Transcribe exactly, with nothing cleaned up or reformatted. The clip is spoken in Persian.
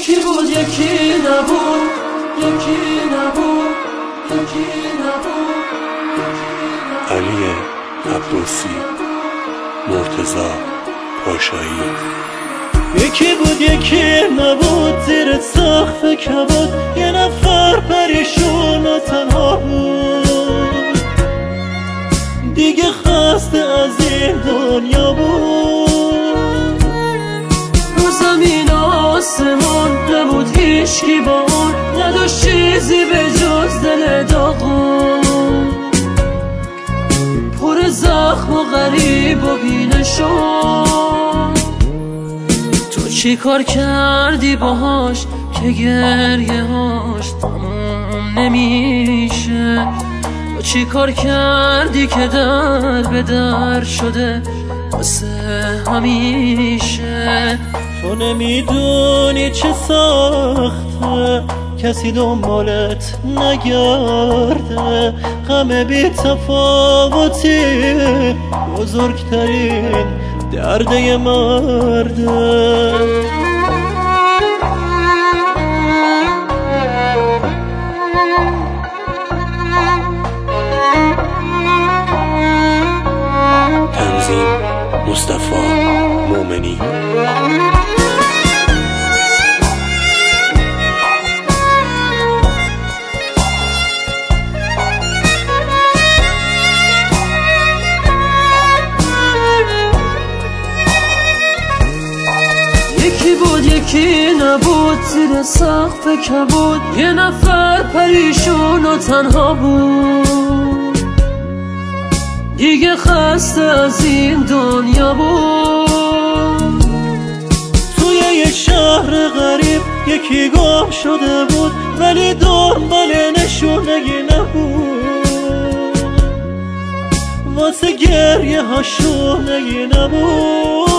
یکی بود یکی نبود، یکی نبود، یکی نبود. علی عباسی، مرتضی پاشایی. یکی بود یکی نبود، زیر سقف کبود یه نفر پریشون و تنها بود، دیگه خسته از این دنیا بود. رو زمین آسمون نبود هیچکی با اون، نداشت چیزی به جز دل داغون، پر زخم و غریب و بی‌نشان. تو چی کار کردی باهاش که گریه هاش تموم نمیشه؟ تو چی کار کردی که در به در شده واسه همیشه؟ تو نمیدونی چه سخته کسی دنبالت نگرده، غم بی تفاوتی بزرگترین درده مرده. تنظیم مصطفی مومنی. یکی بود یکی نبود، زیر سقف کبود یه نفر پریشون و تنها بود، دیگه خسته از این دنیا بود. توی یه شهر غریب یکی گم شده بود، ولی دنبال نشونگی نبود، واسه گریه ها شونگی نبود.